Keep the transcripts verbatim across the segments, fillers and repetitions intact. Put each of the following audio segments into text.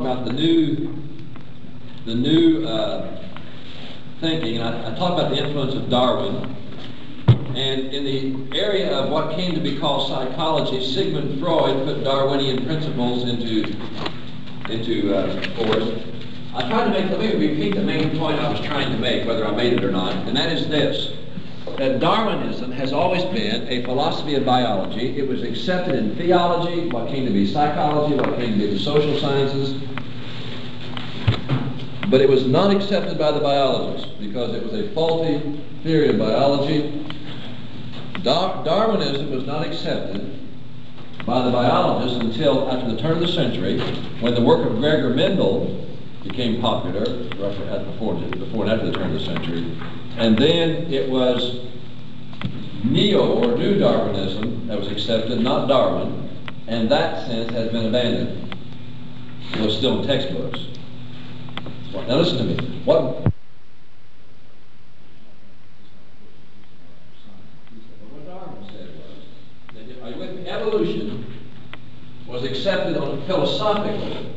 about the new, the new uh, thinking, and I, I talked about the influence of Darwin. And in the area of what came to be called psychology, Sigmund Freud put Darwinian principles into, into uh, force. I tried to make, let me repeat the main point I was trying to make, whether I made it or not, and that is this, that Darwinism has always been a philosophy of biology. It was accepted in theology, what came to be psychology, what came to be the social sciences, but it was not accepted by the biologists because it was a faulty theory of biology. Dar Darwinism was not accepted by the biologists until after the turn of the century, when the work of Gregor Mendel became popular, roughly at before, before and after the turn of the century. And then it was neo or new Darwinism that was accepted, not Darwin, and that sense has been abandoned. It was still in textbooks. Now listen to me. What evolution was accepted on philosophically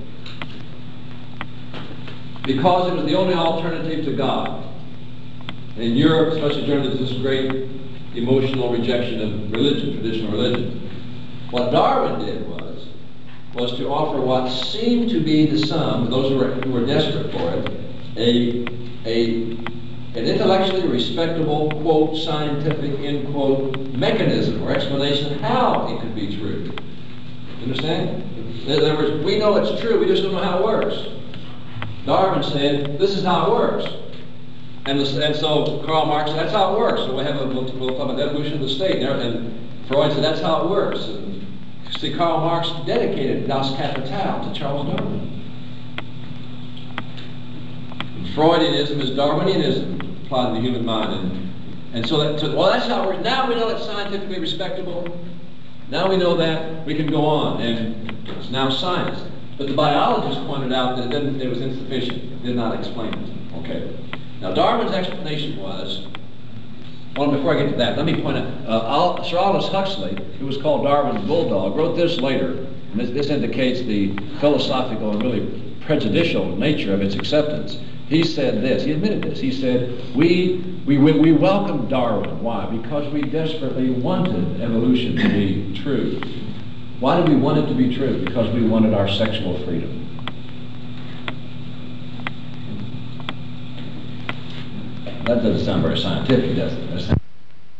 because it was the only alternative to God. In Europe, especially during this great emotional rejection of religion, traditional religion, what Darwin did was was to offer what seemed to be to some, those who were, who were desperate for it, a, a, an intellectually respectable, quote, scientific, end quote, mechanism or explanation how it could be true. You understand? In other words, we know it's true, we just don't know how it works. Darwin said, this is how it works. And, this, and so Karl Marx said, that's how it works. So we have a, we'll, we'll talk about the evolution of the state. And, and Freud said, that's how it works. And, see, Karl Marx dedicated Das Kapital to Charles Darwin. Freudianism is Darwinianism applied to the human mind. And, and so, that, so, well, that's how it works. Now we know it's scientifically respectable. Now we know that we can go on, and it's now science. But the biologists pointed out that it, didn't, it was insufficient. It did not explain it. Okay. Now Darwin's explanation was, well, before I get to that, let me point out, uh, Sir Aldous Huxley, who was called Darwin's bulldog, wrote this later, and this, this indicates the philosophical and really prejudicial nature of its acceptance. He said this, he admitted this, he said, we, we, we welcomed Darwin. Why? Because we desperately wanted evolution to be true. Why did we want it to be true? Because we wanted our sexual freedom. That doesn't sound very scientific, does it? That's now,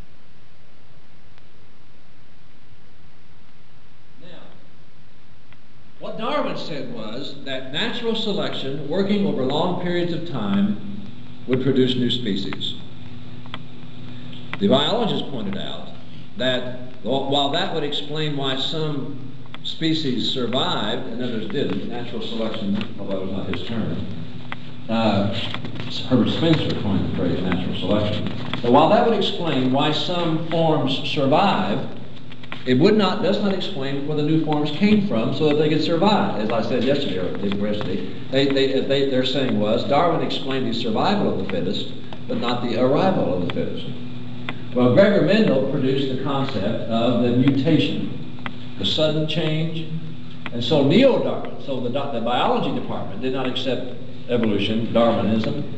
what Darwin said was that natural selection, working over long periods of time, would produce new species. The biologists pointed out that while that would explain why some species survived and others didn't, natural selection, although it was not his term, Uh, Herbert Spencer coined the phrase natural selection. But while that would explain why some forms survive, it would not, does not explain where the new forms came from so that they could survive. As I said yesterday, or yesterday, they, they, they, their saying was, Darwin explained the survival of the fittest, but not the arrival of the fittest. Well, Gregor Mendel produced the concept of the mutation, the sudden change, and so neo-Darwin, so the, the biology department did not accept evolution, Darwinism.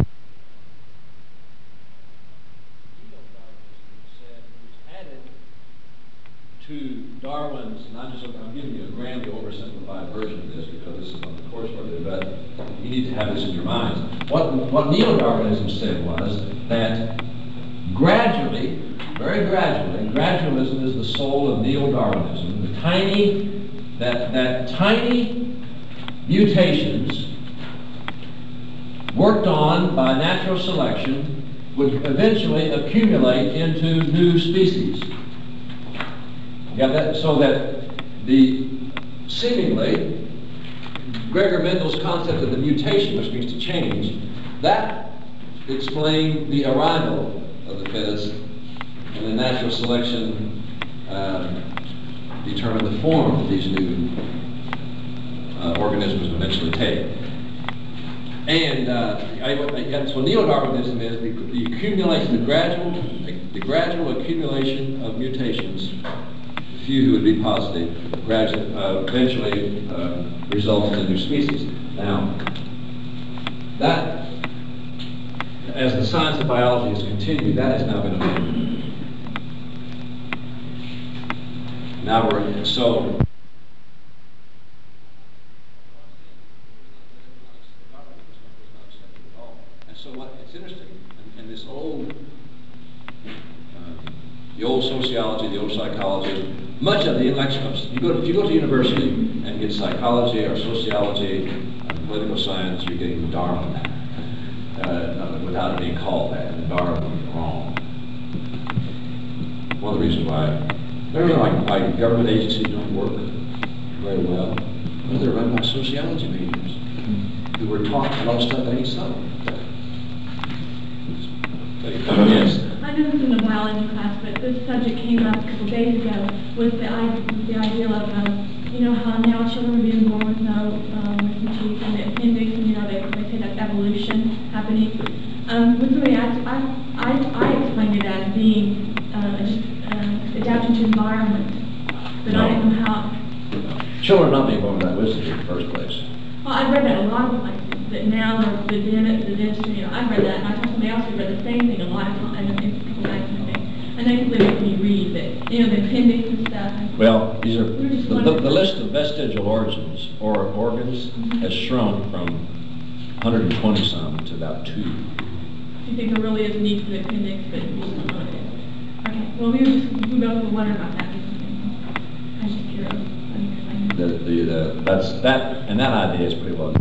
Added to Darwin's, and I'm just I'm giving you a grandly oversimplified version of this because this is on the coursework, but you need to have this in your minds. What, what neo-Darwinism said was that gradually, very gradually, gradualism is the soul of neo-Darwinism, the tiny, that, that tiny mutations worked on by natural selection would eventually accumulate into new species. You got that? So that the seemingly Gregor Mendel's concept of the mutation, which means to change, that explained the arrival of the fittest, and the natural selection uh, determined the form that these new uh, organisms would eventually take. And uh, I, I, so neo-Darwinism is the, the accumulation, the gradual, the, the gradual accumulation of mutations few who would be positive, gradually, uh, eventually uh, result in a new species. Now, that, as the science of biology has continued, that has now been abandoned. Now we're, so, and so what, it's interesting, and, and this old, uh, the old sociology, the old psychology, much of the intellectual, you go, if you go to university and get psychology or sociology, or political science, you're getting Darwin, uh, without it being called that, and Darwin was wrong. One of the reasons why, remember like why government agencies don't work very well? Well, they're run by sociology majors who were taught a lot of stuff that ain't so. Yes. I know this in the biology class, but this subject came up a couple days ago, was the, the idea of, um, you know, how now children are being born with no, um, with some teeth and the appendix, and, you know, they, they say that's evolution happening. Um, with the I, I, I explained it as being uh, just uh, adapting to environment, but No. I don't know how. Children are not being born with that wisdom in the first place. Well, I've read that a lot of places, that now the, the dentist, the dentist, you know, I've read that, and I told somebody else who read the same thing a lot of times, and it's people asking me, and they completely make me read that, you know, the appendix and stuff. Well, these are, We were just the, the, wondering- the list of vestigial origins or organs Mhm. has shrunk from one hundred twenty some to about two. Do you think there really is a need for the appendix, but we just don't know it is? Okay, well, we were just, we both were wondering about that. I was just curious. Let me explain. The, the, the, that's, that, and that idea is pretty well.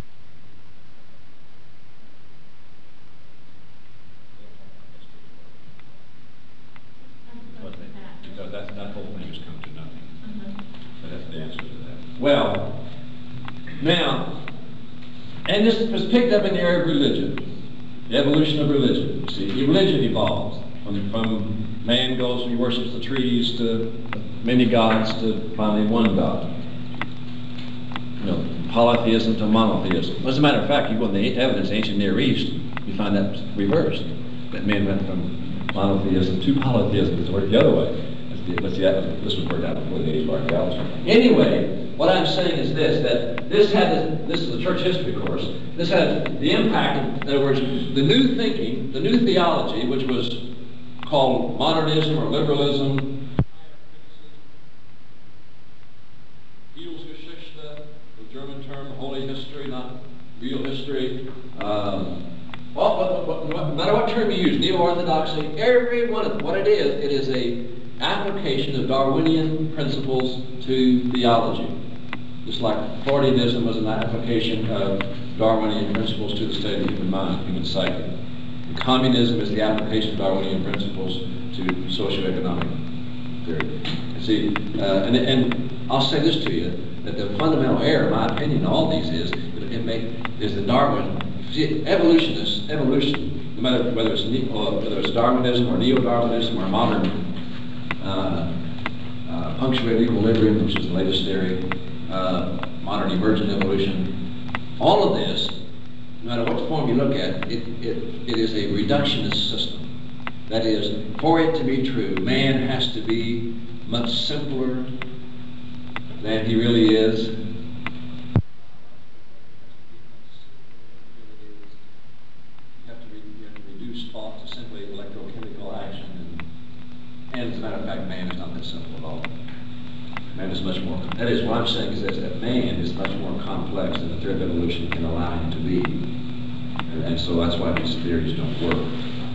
Because that, that whole thing has come to nothing. Uh-huh. So that's the answer to that. Well, now, and this was picked up in the area of religion, the evolution of religion. See, religion evolves from, from man goes, he worships the trees, to many gods, to finally one God. You know, polytheism to monotheism. As a matter of fact, you go in the evidence, ancient Near East, you find that reversed. That man went from monotheism to polytheism. It's worked the other way. Let's see, this was worked out before the age of archaeology. Anyway, what I'm saying is this, that this had, this is a church history course, this had the impact, in other words, the new thinking, the new theology, which was called modernism or liberalism, Heilsgeschichte, the German term, holy history, not real history. Um, well, what, what, what, no matter what term you use, neo-orthodoxy, every one of them, what it is, it is a application of Darwinian principles to theology. Just like Freudianism was an application of Darwinian principles to the state of the human mind, human psyche. And communism is the application of Darwinian principles to socioeconomic theory. See, uh, and, and I'll say this to you, that the fundamental error, in my opinion, in all these is, it may, is that Darwin, see, evolutionists, evolution, no matter whether it's, ne- or whether it's Darwinism or neo-Darwinism or modern Uh, uh, punctuated equilibrium, which is the latest theory, uh, modern emergent evolution, all of this, no matter what form you look at, it, it, it is a reductionist system. That is, for it to be true, man has to be much simpler than he really is. You have to, re- you have to reduce thought to simply electrochemical action. And as a matter of fact, man is not that simple at all. Man is much more, that is, what I'm saying is this, that man is much more complex than the theory of evolution can allow him to be. And, and so that's why these theories don't work.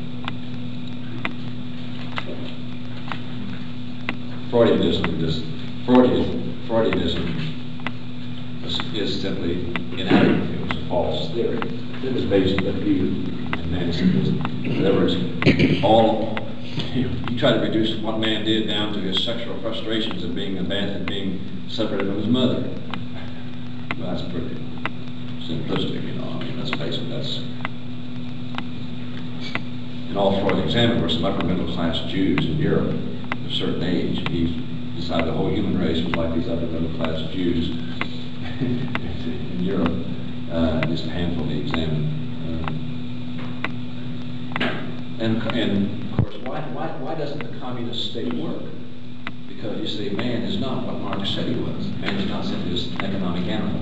Freudianism, just, Freudian, Freudianism is, is simply inadequate. It was a false theory. It was based on view and man's simplicity. In other words, all you try to reduce what man did down to his sexual frustrations of being abandoned, being separated from his mother. Well, that's pretty simplistic, you know. I mean, let's face it, that's. And all Freud examined were some upper middle class Jews in Europe of a certain age. He decided the whole human race was like these upper middle class Jews in Europe. Uh, just a handful he examined. Uh, and, and Why, why, why doesn't the communist state work? Because you see, man is not what Marx said he was. Man is not simply just an economic animal.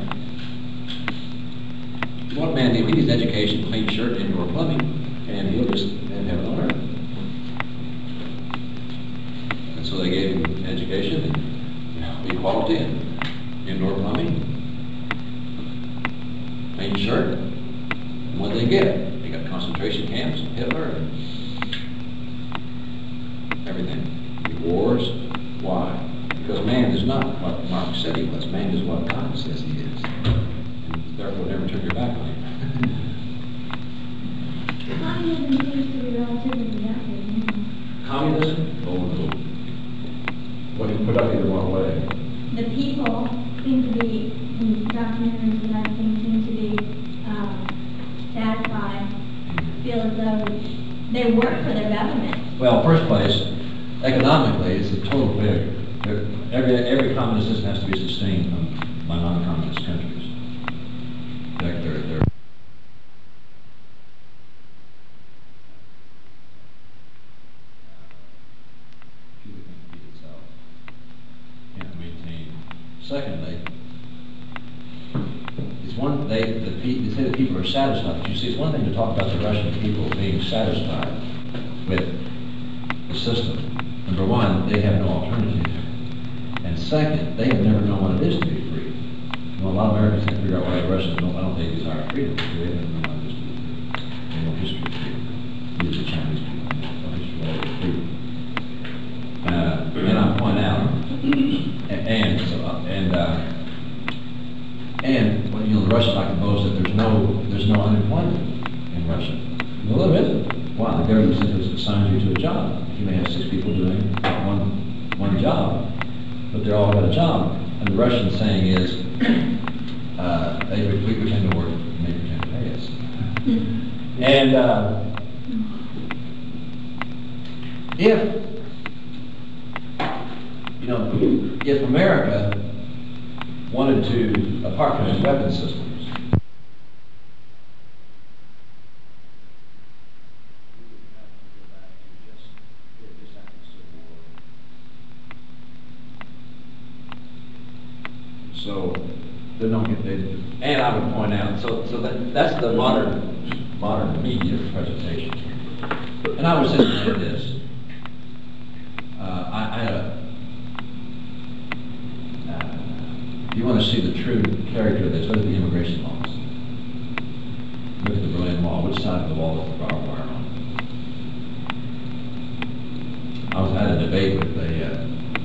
What man needs? He needs education, clean shirt, indoor plumbing, and he'll just have heaven on earth. And so they gave him education and, you know, equality and indoor plumbing, clean shirt. And what did they get? They got concentration camps, Hitler, and everything. Wars. Why? Because man is not what Marx said he was. Man is what God says he is. And therefore, never turn your back on him. Communism seems to be relatively productive. Communism? Oh, no. What is productive in what way? The people seem to be, in documentaries that I've seen, seem to be um, satisfied, feel as though they work for their government. Well, first place, economically, it's a total failure. Every, every communist system has to be sustained by non-communist countries. They're, they're, they're Secondly, it's one they the, they say the people are satisfied. But you see, it's one thing to talk about the Russian people being satisfied with the system. Number one, they have no alternative, and second, they have never known what it is to be free. You know, a lot of Americans can't figure out why the Russians don't. I don't think they desire freedom. They have never known what it is to be free. They have no history of freedom. Neither do the Chinese people. They have no history of freedom. Uh, and I point out. And so, uh, and uh, and well, you know, the Russians like to boast that there's no there's no unemployment in Russia. Well, there isn't. Why? The government simply assigns you to a job. You may have six people doing one one job, but they're all got a job. And the Russian saying is, uh, they we pretend to work and they pretend to pay us. And uh, if You know, if America wanted to, apart from its weapon systems, so they don't get they, and I would point out, so so that that's the modern modern media presentation. And I would say this: uh, I, I had a. If you want to see the true character of this, look at the immigration laws. Look at the Berlin Wall. Which side of the wall is the barbed wire on? I was at a debate with the, uh,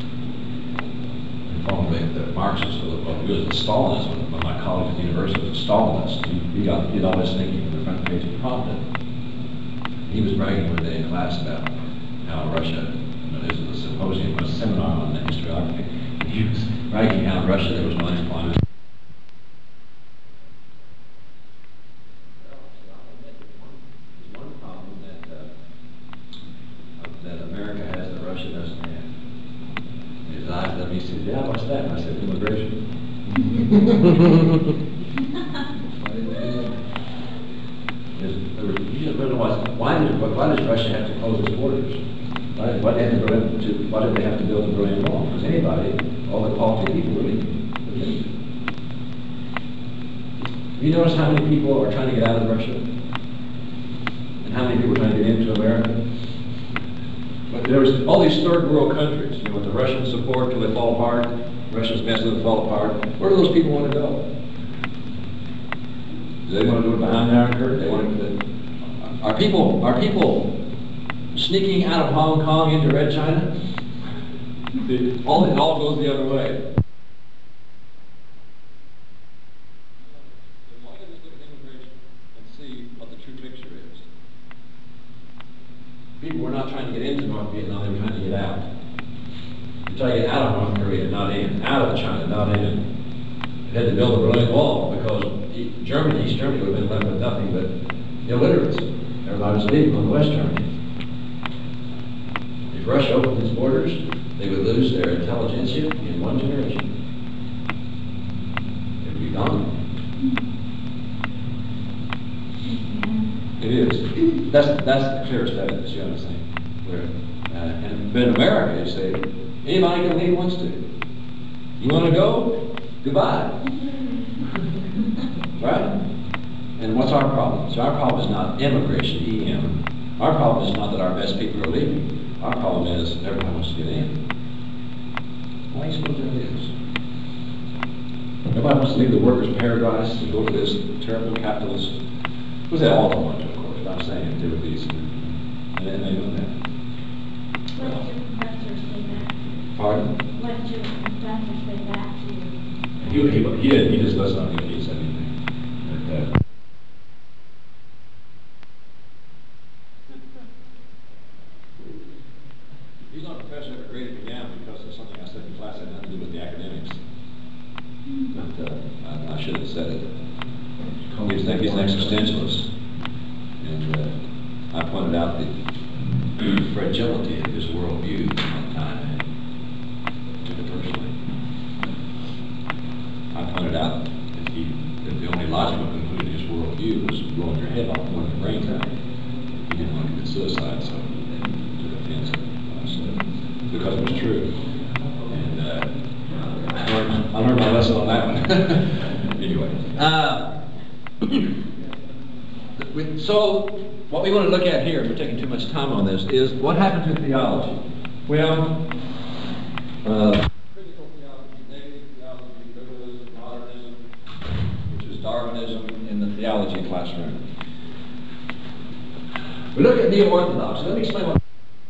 with the Marxists, or the, it was the Stalinists, one of my colleagues at the university was a Stalinist. He, he got he'd always thinking from the front page of Prompted. He was bragging one day in class about how Russia, you know, this was a symposium, a seminar on the historiography. He was bragging how in Russia there was no unemployment. There's one problem that uh, that America has that Russia doesn't have. And his eyes let me say, yeah, what's that? And I said, immigration. You just really why, why, did, why does Russia have to close its borders? Why, why, did they have to, why did they have to build the Berlin Wall? Because anybody, all the quality people really, really. You notice how many people are trying to get out of Russia? And how many people are trying to get into America? But there's all these third world countries, you know, with the Russian support till they fall apart, Russians mess them fall apart. Where do those people want to go? Do they want to do it behind the Iron Curtain? They want to, are people, are people sneaking out of Hong Kong into Red China? It all, it all goes the other way. Why don't we look at immigration and see what the true picture is? People were not trying to get into North Vietnam, they were trying to get out. They tried to get out of North Korea, not in. Out of China, not in. They had to build a Berlin Wall because Germany, East Germany would have been left with nothing but illiteracy. Everybody was leaving on West Germany. If Russia opened its borders, they would lose their intelligentsia in one generation. It would be gone. It is. That's that's the clearest evidence, you understand. Where, uh, and but in America, you say, Anybody can leave wants to. You want to go? Goodbye. Right? And what's our problem? So our problem is not immigration, E M. Our problem is not that our best people are leaving. Our problem is everyone wants to get in. Why do you suppose that is? Nobody wants to leave the workers' paradise to go to this terrible capitalist. Who's they all want to, of course, but I'm saying do with these. And then they do that. What did your professor say back to you? Pardon? What did your professor say back to you? He, he, he, he just does not think he said anything. But, uh, he's not a professor ever graded me down because of something I said in class that had nothing to do with the academics. But uh, I, I should have said it. He's, he's an existentialist. And uh, I pointed out the fragility of his worldview at that time. And took it personally. I pointed out that, he, that the only logical conclusion of his worldview was blowing your head off, blowing your brains out. He didn't want to commit suicide, so he took offense at what I said. Because it was true. And uh, I, learned, I learned my lesson on that one. Anyway. Uh, so, what we want to look at here, we're taking too much time on this, is what happened to theology? Well, uh, critical theology, negative theology, liberalism, modernism, which is Darwinism in the theology classroom. We look at neo-orthodoxy. Let me explain what.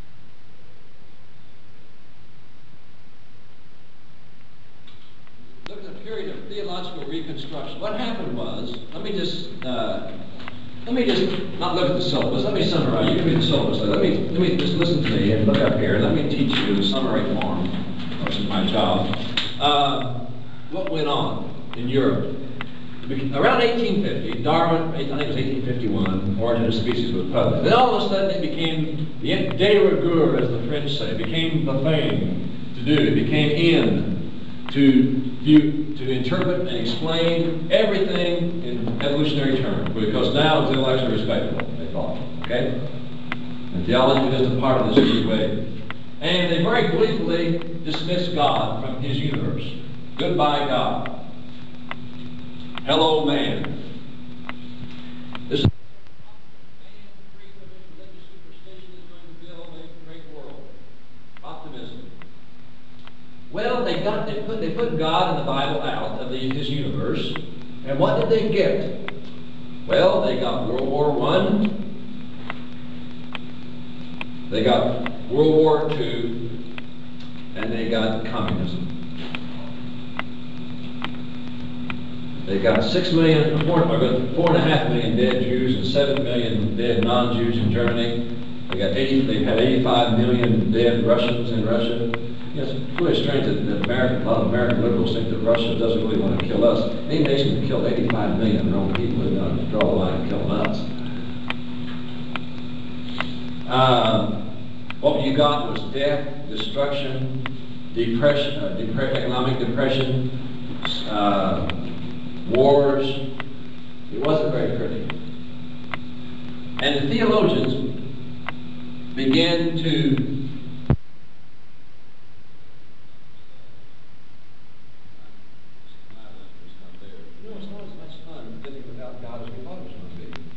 Look at a period of theological reconstruction. What happened was, let me just, uh, let me just not look at the syllabus. Let me summarize. You can read the syllabus. Let me, let me just listen to me and look up here. Let me teach you the summary form, which is my job. Uh, what went on in Europe? Around eighteen fifty, Darwin, I think it was eighteen fifty-one, Origin of Species was published. Then all of a sudden it became the de rigueur, as the French say, became the thing to do. It became in to view, to interpret and explain everything in evolutionary terms, because now it's intellectually respectable, they thought. Okay? And theology was just a part of this new wave. And they very gleefully dismissed God from his universe. Goodbye, God. Hello, man. This is man free from religious superstition is going to build a great world. Optimism. Well, they got they put they put God and the Bible out of the, his universe, and what did they get? Well, they got World War One. They got World War Two, and they got communism. They got six million, four, four and a half million dead Jews and seven million dead non-Jews in Germany. They got eighty. They had eighty-five million dead Russians in Russia. Yes, it's really strange that, that American, a lot of American liberals think that Russia doesn't really want to kill us. Any nation that killed eighty-five million of their own people is going to draw the line and kill us. Um, what you got was death, destruction, depression, uh, depre economic depression. Uh, Wars. It wasn't very pretty. And the theologians began to You know, it's not as much fun living without God as we thought it was going to be.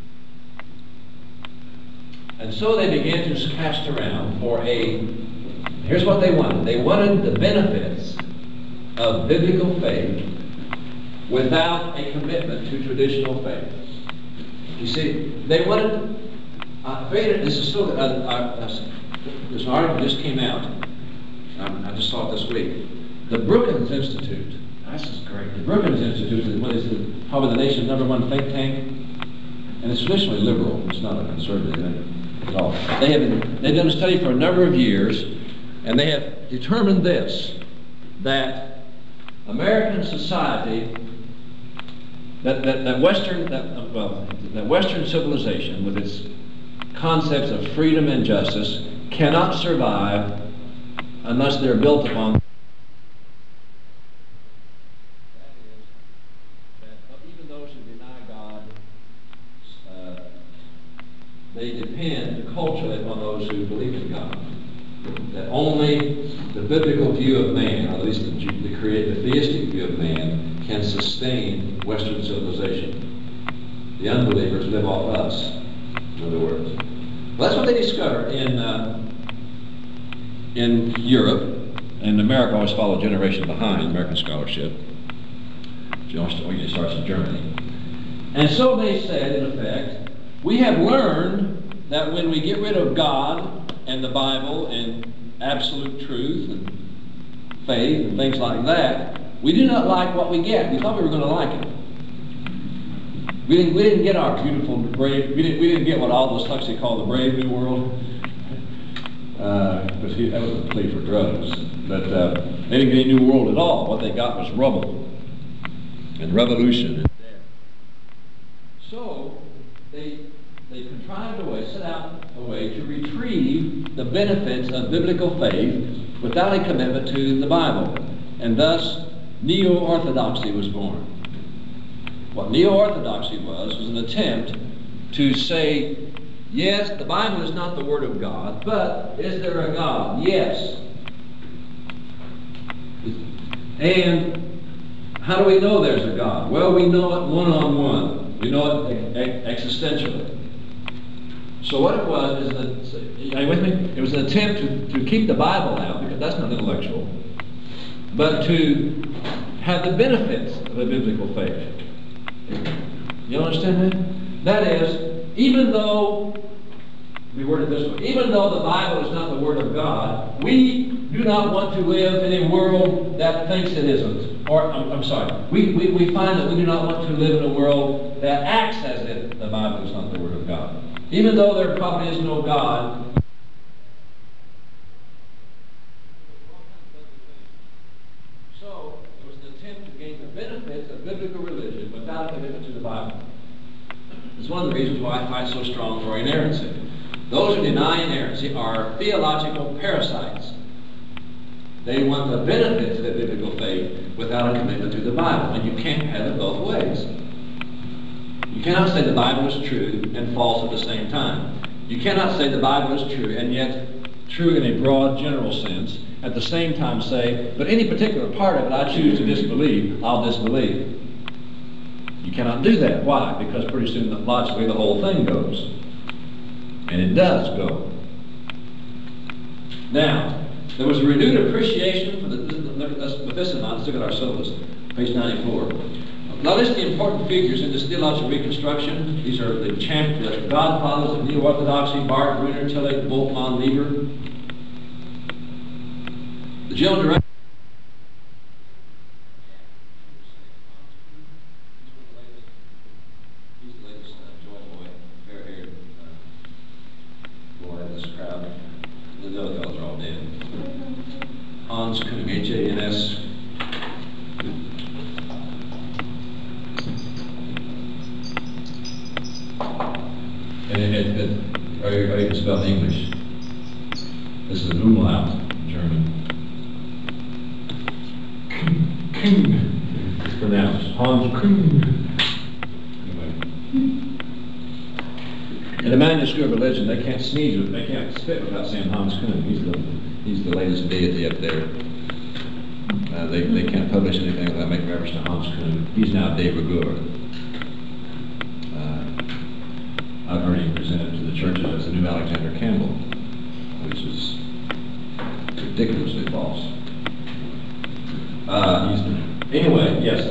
And so they began to cast around for a, here's what they wanted. They wanted the benefits of biblical faith without a commitment to traditional faith. You see, they wanted, uh, this is still, uh, uh, this article just came out, um, I just saw it this week. The Brookings Institute, this is great. The Brookings Institute is what is it, probably the nation's number one think tank, and it's traditionally liberal, it's not a conservative at all. They have been, they've done a study for a number of years, and they have determined this, that American society That, that, that Western, that, uh, well, that Western civilization with its concepts of freedom and justice cannot survive unless they're built upon. That is, that even those who deny God, uh, they depend culturally upon those who believe in God. that only the biblical view of man, or at least the, the, create, the theistic view of man, can sustain Western civilization. The unbelievers live off us, in other words. Well, that's what they discovered in, uh, in Europe. And America always followed a generation behind American scholarship. It usually starts in Germany. And so they said, in effect, we have learned that when we get rid of God and the Bible and absolute truth and faith and things like that, we do not like what we get. We thought we were going to like it. We didn't, we didn't get our beautiful, brave, we didn't, we didn't get what Aldous Huxley called the brave new world. Uh, because he, that was a plea for drugs. But uh, they didn't get any new world at all. What they got was rubble and revolution and death. So they they contrived a way, set out a way to retrieve the benefits of biblical faith without a commitment to the Bible. And thus, neo-orthodoxy was born. What neo-orthodoxy was, was an attempt to say, yes, the Bible is not the Word of God, but is there a God? Yes. And how do we know there's a God? Well, we know it one-on-one. We know it ex existentially. So what it was is that, are you with me? It was an attempt to, to keep the Bible out, because that's not intellectual, but to have the benefits of a biblical faith. You understand that? That is, even though, we word it this way, even though the Bible is not the Word of God, we do not want to live in a world that thinks it isn't. Or, I'm, I'm sorry, we, we, we find that we do not want to live in a world that acts as if the Bible is not the Word of God. Even though there probably is no God, so it was an attempt to gain the benefits of biblical religion without a commitment to the Bible. It's one of the reasons why I fight so strong for inerrancy. Those who deny inerrancy are theological parasites. They want the benefits of biblical faith without a commitment to the Bible, and you can't have it both ways. You cannot say the Bible is true and false at the same time. You cannot say the Bible is true and yet true in a broad, general sense, at the same time say, but any particular part of it I choose to disbelieve, I'll disbelieve. You cannot do that. Why? Because pretty soon, logically, the whole thing goes. And it does go. Now, there was a renewed appreciation for the, with this in mind, let's look at our syllabus, page ninety-four. Now, list the important figures in this theological reconstruction. These are the, champ, the godfathers of neo-orthodoxy: Barth, Brunner, Tillich, Bultmann, Lieber. The general director. He's the latest uh, joy boy, fair-haired uh, boy in this crowd. The other fellows are all dead. Hans Küng, H A N S. And it, it, it, or you, or you can spell in English. This is umlaut in German. Küng. It's pronounced Hans Küng. Anyway. In the manuscript of religion, they can't sneeze with, they can't spit without saying Hans Küng. He's the, he's the latest deity up there. Uh, they, they can't publish anything without making reference to Hans Küng. He's now de rigueur. I've heard him presented to the churches as the new Alexander Campbell, which is ridiculously false. Uh, he's the, anyway, yes.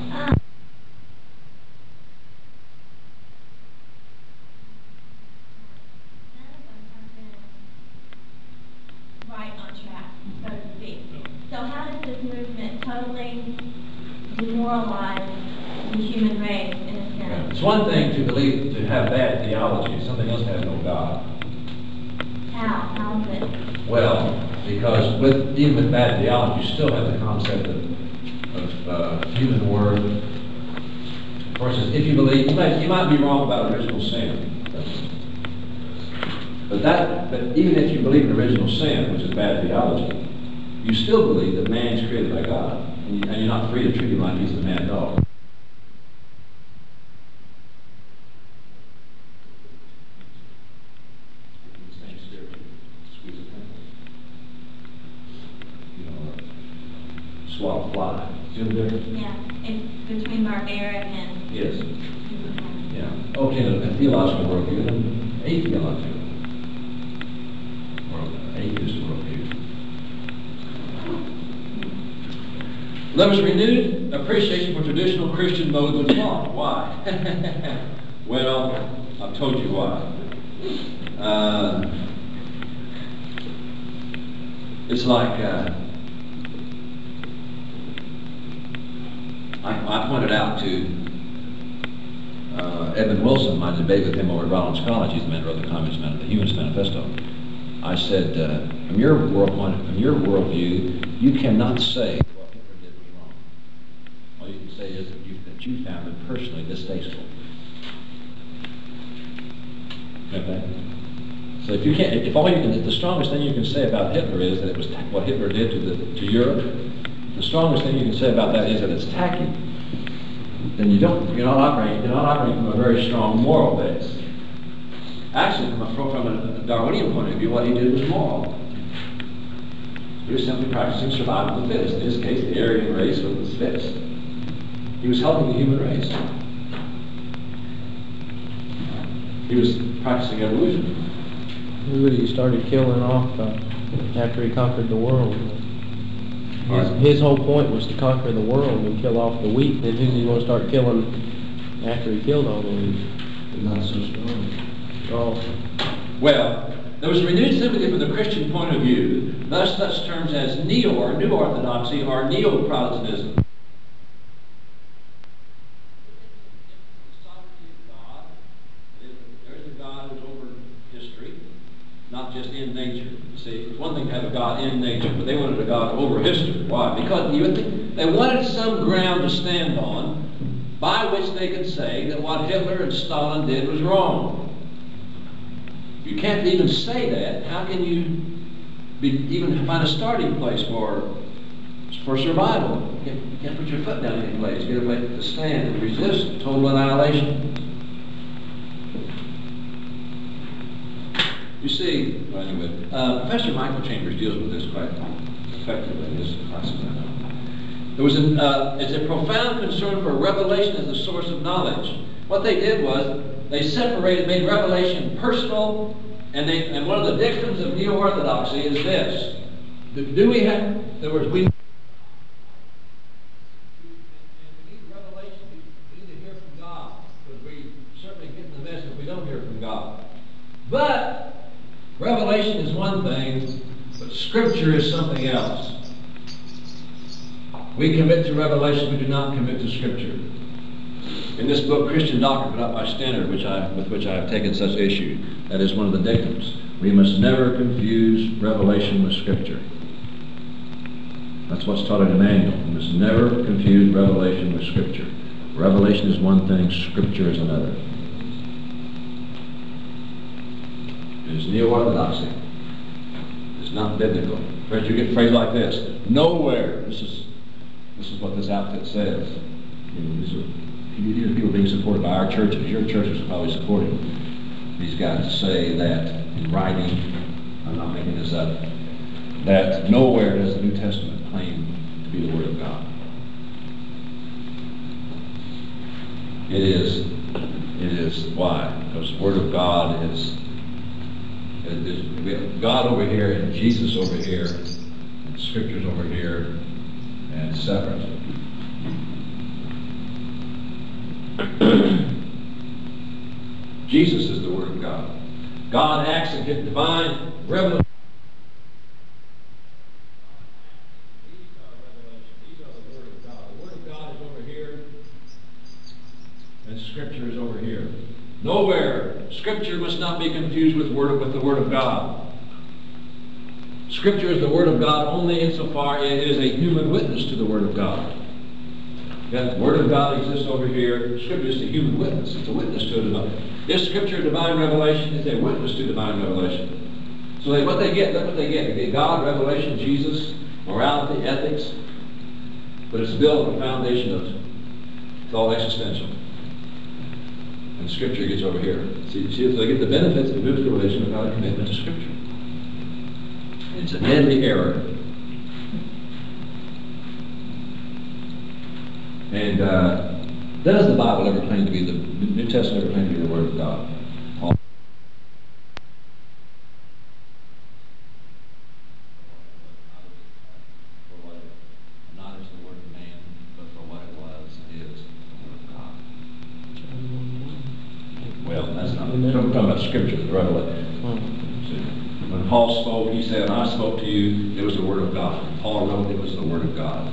Right on track, so to speak. So how does this movement totally demoralize the human race in a sense? It's one thing to believe, to have bad theology, it's something else to have no God. How? How is it? Well, because with, even with bad theology, you still have the concept of, of uh, human worth. Of course, if you believe, you might, you might be wrong about original sin. But that, but even if you believe in original sin, which is bad theology, you still believe that man is created by God, and, you, and you're not free to treat him like he's a mad dog. swallow fly. See the difference? Yeah, it's between barbaric and... Yes. Yeah. Okay, a theological worldview and atheological worldview, atheist worldview. There was renewed appreciation for traditional Christian modes of thought. Why? Well, I've told you why. Uh, it's like uh, I, I pointed out to uh, Edmund Wilson, my debate with him over at Rollins College. He's the man who wrote the Communist Man- the Humanist Manifesto. I said, uh, from your world point, from your worldview, you cannot say what Hitler did was wrong. All you can say is that you, that you found it personally distasteful. Okay. So if you can't, if all you can, if the strongest thing you can say about Hitler is that it was what Hitler did to the to Europe, the strongest thing you can say about that is that it's tacky. Then you don't, you're not operating, you're not operating from a very strong moral base. Actually, from a, from a Darwinian point of view, what he did was moral. He was simply practicing survival of the fittest. In his case, the Aryan race was the fittest. He was helping the human race. He was practicing evolution. He started killing off uh, after he conquered the world. His, Right. his whole point was to conquer the world and kill off the weak. Then who's he going to start killing after he killed all the weak? Not so strong. Oh, Well, there was renewed sympathy from the Christian point of view, thus such terms as neo or new orthodoxy or neo-Protestantism. There's a God who's over history, not just in nature. You see, it's one thing to have a God in nature, but they wanted a God over history. Why? Because you would think they wanted some ground to stand on by which they could say that what Hitler and Stalin did was wrong. You can't even say that. How can you be, even find a starting place for for survival? You can't, you can't put your foot down any place. You get a place to stand and resist total annihilation. You see, well, anyway, uh, Professor Michael Chambers deals with this quite effectively in his classes, I know. There was an, uh, it's a profound concern for revelation as the source of knowledge. What they did was they separated, made revelation personal, and they, and one of the dictums of neo-orthodoxy is this: do, do we have? In other words, we need revelation. We need to hear from God, because we certainly get the message if we don't hear from God. But revelation is one thing, but Scripture is something else. We commit to revelation, we do not commit to Scripture. In this book, Christian Doctrine, put out by Standard, which I, with which I have taken such issue, that is one of the dictums. We must never confuse revelation with Scripture. That's what's taught in Emmanuel. We must never confuse revelation with Scripture. Revelation is one thing, Scripture is another. It is neo-orthodoxy. It's not biblical. First, you get a phrase like this: nowhere. This is this is what this outfit says. You know, these are these are people being supported by our churches. Your churches are probably supporting these guys to say that in writing. I'm not making this up. That nowhere does the New Testament claim to be the Word of God. It is. It is. Why? Because the Word of God is. We have God over here and Jesus over here, and Scriptures over here, and separate. Jesus is the Word of God. God acts in His divine revelation. These are revelation. These are the Word of God. The Word of God is over here, and Scripture is over here. Nowhere. Scripture must not be confused with, word, with the Word of God. Scripture is the Word of God only insofar as it is a human witness to the Word of God. The Word of God exists over here. Scripture is a human witness. It's a witness to it. Is Scripture divine revelation? It's a witness to divine revelation. So they, what they get, that's what they get. They get God, revelation, Jesus, morality, ethics, but it's built on a foundation of it's all existential. And Scripture gets over here. See, see, so they get the benefits of biblical revelation without a commitment to Scripture. It's a deadly error. And uh, does the Bible ever claim to be the, the New Testament ever claim to be the Word of God? Paul. Not as the Word of man, but for what it was, is the Word of God. Well, that's not, I'm talking about Scripture, the Revelation. When Paul spoke, he said, I spoke to you, it was the Word of God. When Paul wrote, it was the Word of God.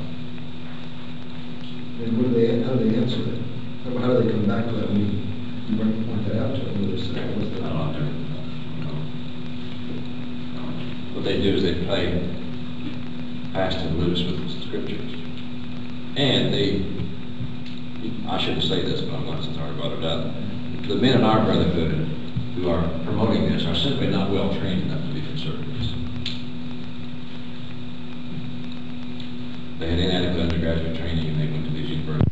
And what do they, how do they answer that? How, how do they come back to that when you, you bring- point that out to them? What do they say? What's I the- don't know. What they do is they play fast and loose with the Scriptures. And they, I shouldn't say this, but I'm going to, since I already brought it up. The men in our brotherhood who are promoting this are simply not well trained enough to be conservatives. They had inadequate undergraduate training and they went to these universities.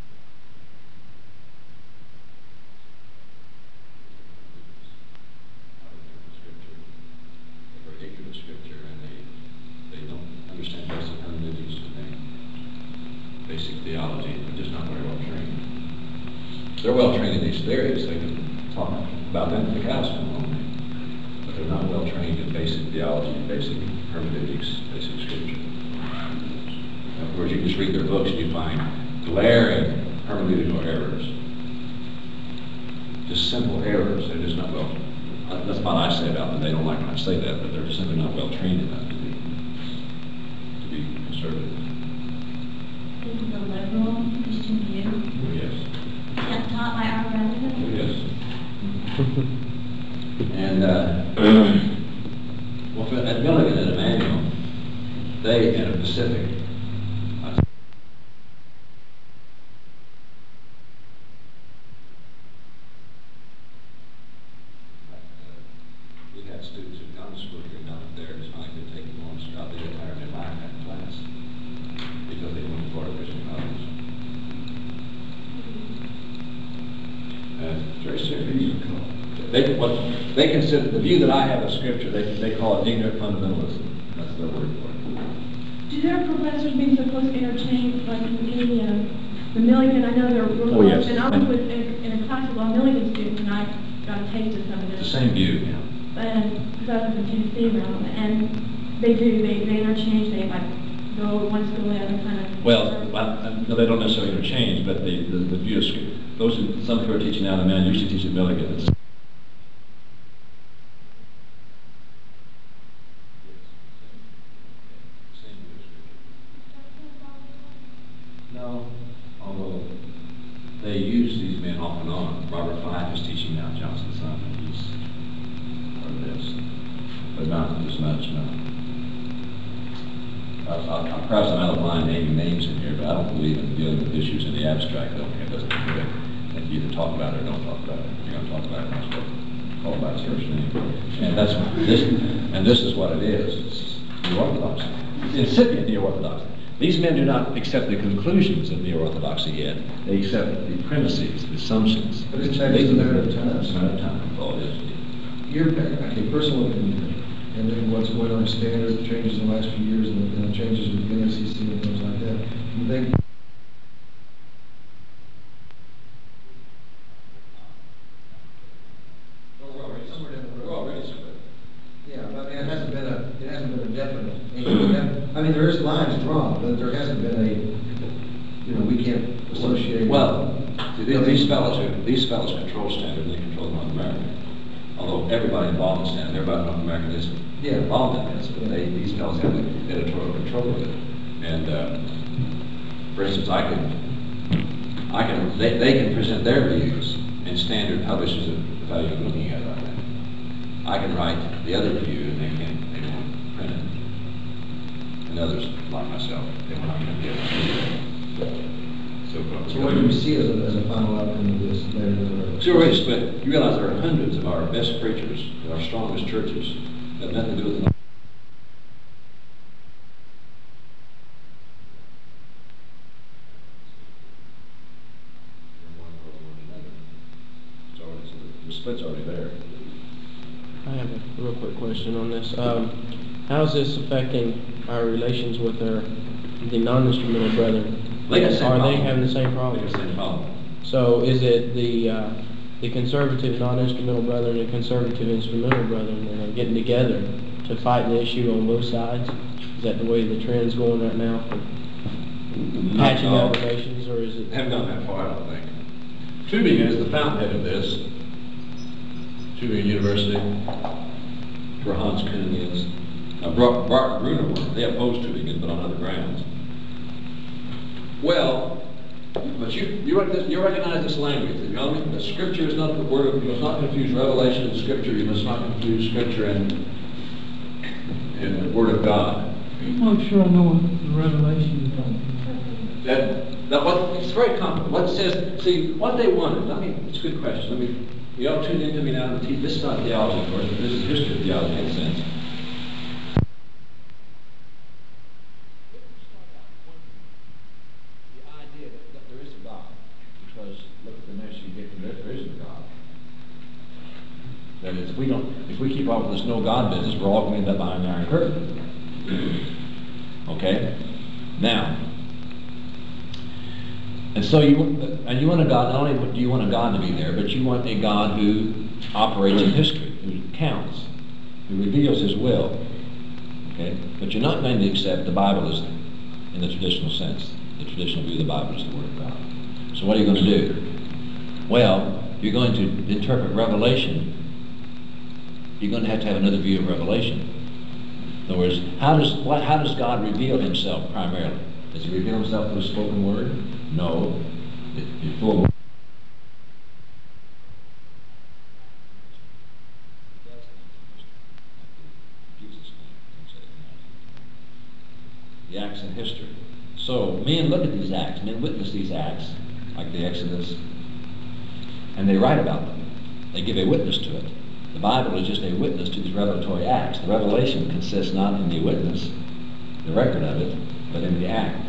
They're very ignorant of Scripture and they, they don't understand basic hermeneutics and basic theology. They're just not very well trained. They're well trained in these theories. They can talk about them to the cows come home. But they're not well trained in basic theology, basic hermeneutics, basic Scripture. Of course, you just read their books and you find glaring hermeneutical errors. Just simple errors. They're just not well. That's what I say about them. They don't like when I say that, but they're just simply not well trained enough to be to be conservative. This is a liberal Christian view. Oh, yes. That's taught by our relatives. Oh, yes. And uh, well, for- at Milligan and Emmanuel, they in a Pacific. We had students who'd gone to school here down there, it's not like they'd taken on Scott, they retired in life that class because they went to Florida Christian College. And it's very serious. They, what, they consider, the view that I have of Scripture, they, they call it ignorant fundamentalism. That's their word for it. Do their professors being so close interchange, like in the, uh, the Milligan, I know they're real Oh, yes. close, and I was with, in, in a class of all Milligan students, and I got a taste of some of It's the this. same view, you know. And, because I was in Tennessee around, and they do, they, they interchange, they like go one school to the other kind of. Well, I, I, no, they don't necessarily interchange, but the, the, the view of Scripture, those who, some who are teaching now, the man usually teach at Milligan. It's, No, although they use these men off and on. Robert Fife is teaching now, Johnson's son, and he's part of this. But not as much, no. I, I, I, perhaps I'm out of line naming names in here, but I don't believe in dealing with issues in the abstract. Okay, it doesn't do it. If you either talk about it or don't talk about it. If you're going to talk about it, that's what call it by its first name. And that's this, and this is what it is. It's neo-orthodoxy. It's incipient neo-orthodoxy. These men do not accept the conclusions of neo-orthodoxy yet. They accept the premises, the assumptions. But isn't that just a matter of time? It's a matter of time. That's all it is. Your, okay, personal opinion, and then what's going on in standard changes in the last few years, and the, and the changes with the N A C C and things like that. You think somewhere down the We're road? already split. Yeah, but I mean, it hasn't been a, it hasn't been a definite. I mean, there is lines drawn, but there hasn't been a, you know, we can't associate. Well, see, these these fellows, who- these fellows control Standard, and they control North America. Although everybody involved in Standard, everybody in North America is Yeah. involved in this, but they, these fellows have the editorial control of it. And, uh, for instance, I can, I can, they, they can present their views, and Standard publishes it without even looking at it like that. I can write the other view, and they can't, they won't print it. And others, like myself, they will not print it. So, So what do we see as a, as a final outcome of this later down the road? So we're split. You realize there are hundreds of our best preachers, our strongest churches, that have nothing to do with the So it's, the split's already there. I have a real quick question on this. Um, how is this affecting our relations with our, the non-instrumental brethren? They got the same Are they problem. having the same They problem? got the same problem. So is it the, uh, the conservative non-instrumental brethren and conservative instrumental brethren that are getting together to fight the issue on both sides? Is that the way the trend's going right now for patching No. up relations, or is it? They haven't gone that far, I don't think. Tübingen is the fountainhead of this. Tübingen University, where Hans Kuhn is. Now, Bart Bart Bruner, they opposed Tübingen, but on other grounds. Well, but you you, rec this, you recognize this language. You know, that Scripture is not the word of. You must not confuse revelation and Scripture. You must not confuse Scripture and and the Word of God. I'm not sure I know what the revelation is on. That, that what, it's very complicated. What it says, see, what they wanted, let me, it's a good question. Let me, you all tune into me now and teach. This is not theology, of course, but this is history of theology in a sense. The idea that, that there is a God, because look at the next you get to there, there isn't a God. That is, if we don't, if we keep off with this no God business, we're all going to end up behind the Iron Curtain. Okay? Now, and so you, and you want a God, not only do you want a God to be there, but you want a God who operates in history, who counts, who reveals His will. Okay? But you're not going to accept the Bible as, in the traditional sense. The traditional view of the Bible is the Word of God. So what are you going to do? Well, you're going to interpret Revelation. You're going to have to have another view of Revelation. In other words, how does, what, how does God reveal Himself primarily? Does He reveal Himself through a spoken word? No. It, it full the acts in history. So men look at these acts, men witness these acts, like the Exodus, and they write about them. They give a witness to it. The Bible is just a witness to these revelatory acts. The revelation consists not in the witness, the record of it, but in the act.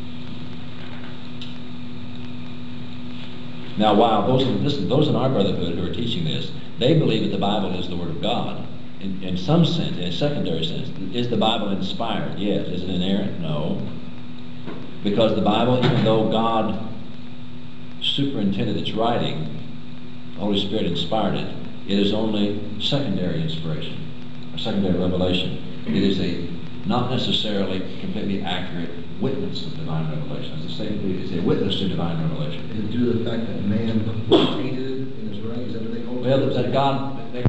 Now, while those in, this, those in our brotherhood who are teaching this, they believe that the Bible is the Word of God. In, in some sense, in a secondary sense, is the Bible inspired? Yes. Is it inerrant? No. Because the Bible, even though God superintended its writing, the Holy Spirit inspired it, it is only secondary inspiration, or secondary revelation. It is a not necessarily completely accurate witness of divine revelation. As I say, it's a witness to divine revelation. Is it due to the fact that man tainted it in his writing? Is that what they hold? Well, that God. They,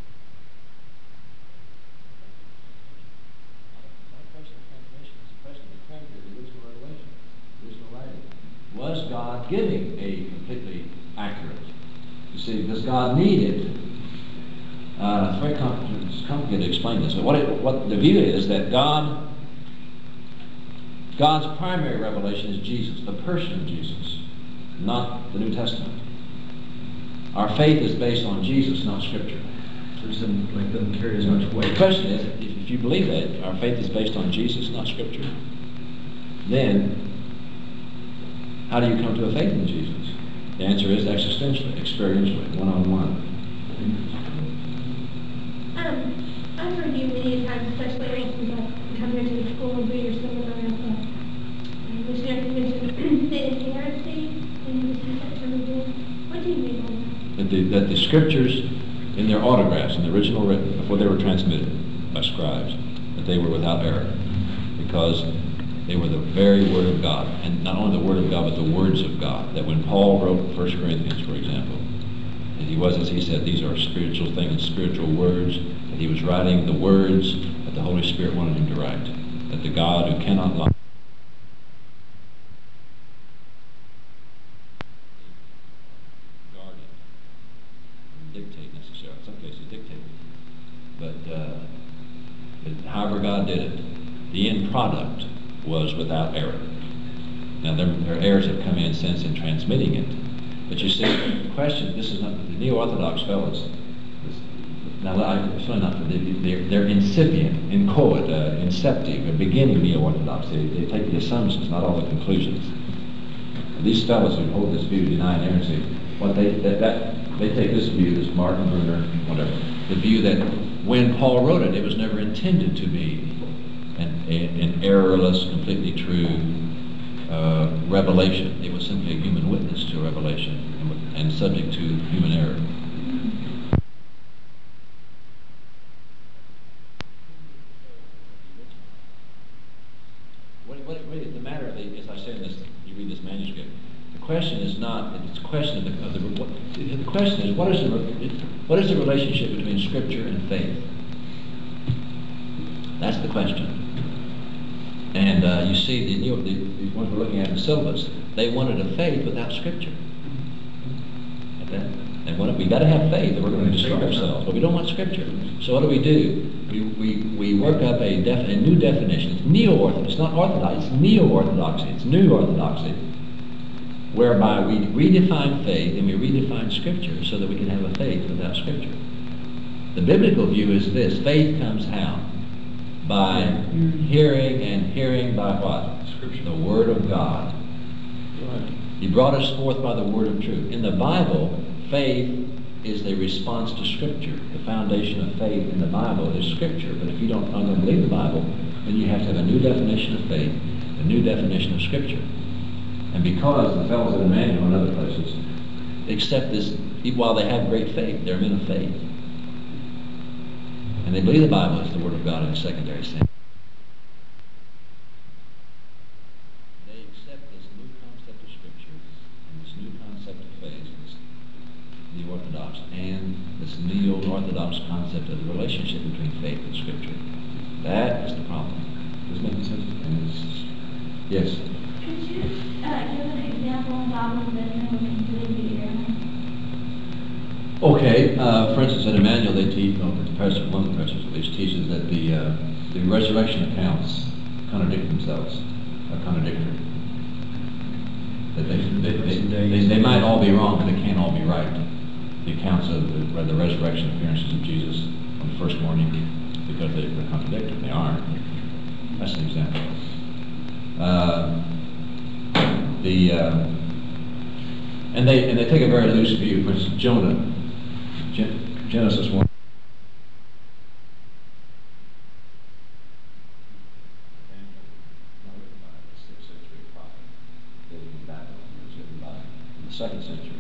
was God giving a completely accurate? You see, does God need it? Uh, it's very complicated, it's complicated to explain this. But what, it, what the view is that God, God's primary revelation is Jesus, the person of Jesus, not the New Testament. Our faith is based on Jesus, not Scripture. So it doesn't, like, doesn't carry as much weight. The question is, if, if you believe that our faith is based on Jesus, not Scripture, then how do you come to a faith in Jesus? The answer is existentially, experientially, one-on-one. Um, I've heard you many times, especially since I've come here to the school and read your seminar at the missionary convention, say it's heresy, and you see that term again. What do you mean by that? That the, that the Scriptures, in their autographs, in the original written, before they were transmitted by scribes, that they were without error, because they were the very Word of God, and not only the Word of God, but the words of God. That when Paul wrote First Corinthians, for example, that he was, as he said, these are spiritual things, spiritual words, that he was writing the words that the Holy Spirit wanted him to write, that the God who cannot lie guarded, dictate necessarily, in some cases dictate, but, uh, but however God did it, the end product was without error. Now, there, there are errors that come in since in transmitting it. But you see, the question, this is not, the Neo-Orthodox fellows, this, now, I, it's really not, they're, they're incipient, inchoate, uh, inceptive, they're beginning Neo-Orthodox. They, they take the assumptions, not all the conclusions. And these fellows who hold this view, deny inerrancy, what they, that, that, they take this view, this Martin Bruner, whatever, the view that when Paul wrote it, it was never intended to be An, a, an errorless, completely true uh, revelation. It was simply a human witness to a revelation and, and subject to human error. What, what it really, the matter of the, as I say in this, you read this manuscript, the question is not, it's a question of the, of the, what, the question is, what is the, what is the relationship between Scripture and faith? That's the question. And uh, you see, the, you know, the, the ones we're looking at in the syllabus, they wanted a faith without Scripture. Okay? They wanted, we got to have faith or we're going to destroy ourselves, but we don't want Scripture. So what do we do? We, we, we work up a, def, a new definition. It's neo-orthodox. It's not orthodox. It's neo-orthodoxy. It's new orthodoxy, whereby we redefine faith and we redefine Scripture so that we can have a faith without Scripture. The biblical view is this: faith comes how? By hearing, and hearing by what? Scripture. The Word of God. Right. He brought us forth by the word of truth. In the Bible, faith is the response to Scripture. The foundation of faith in the Bible is Scripture. But if you don't, don't believe the Bible, then you have to have a new definition of faith, a new definition of Scripture. And because the fellows at Emmanuel and other places accept this, while they have great faith, they're men of faith. And they believe the Bible is the Word of God in a secondary sense. They accept this new concept of Scripture and this new concept of faith, this neo-orthodox, and this neo-orthodox concept of the relationship between faith and Scripture. That is the problem. Does that make sense? And it's, yes? Could you uh, give an example of Bible that no one can believe you? Okay, uh, for instance, at Emmanuel they teach, no, the professor, one of the professors at least, teaches that the uh, the resurrection accounts contradict themselves, are contradictory. That they they, they, they they might all be wrong, but they can't all be right. The accounts of the, the resurrection appearances of Jesus on the first morning, because they, they're contradictory, they aren't. That's an example. Uh, the uh, and they and they take a very loose view. For instance, Jonah. Genesis one. sixth century prophet, living in Babylon, was written by in the second century.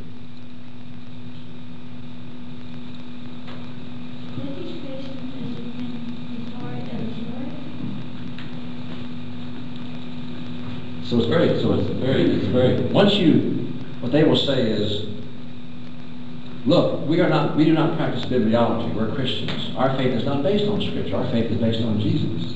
Does each creation is the story of the story? So it's very, so it's very, it's very. Once you, what they will say is, look, we are not, we do not practice bibliology. We're Christians. Our faith is not based on Scripture. Our faith is based on Jesus.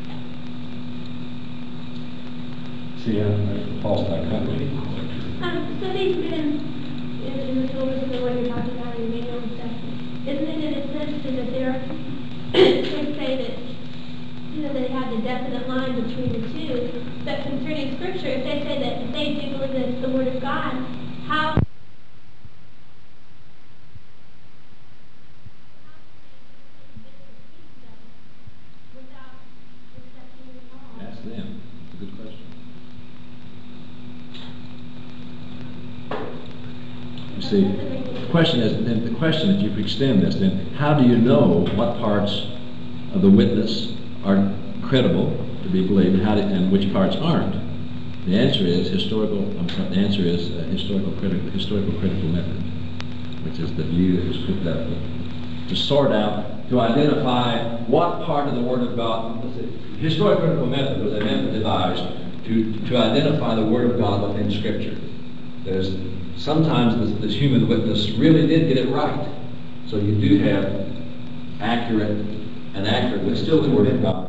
See how uh, Paul's dichotomy. Um, so these men in, in the syllabus of the way you're talking about in Emmanuel and stuff, isn't it in a sense that they're, they say that, you know, they have the definite line between the two, but concerning Scripture, if they say that if they do believe that it's the Word of God, how Ask them. It's a good question. You see, the question is, and the question is, you extend this, then how do you know what parts of the witness are credible to be believed, and how do, and which parts aren't? The answer is historical. I'm sorry, the answer is uh, historical critical historical critical method, which is the view that was put that to sort out, to identify what part of the Word of God. Historical critical method was a method devised to to identify the Word of God within Scripture. There's sometimes this, this human witness really did get it right, so you do have accurate and accurate, but still the Word of God.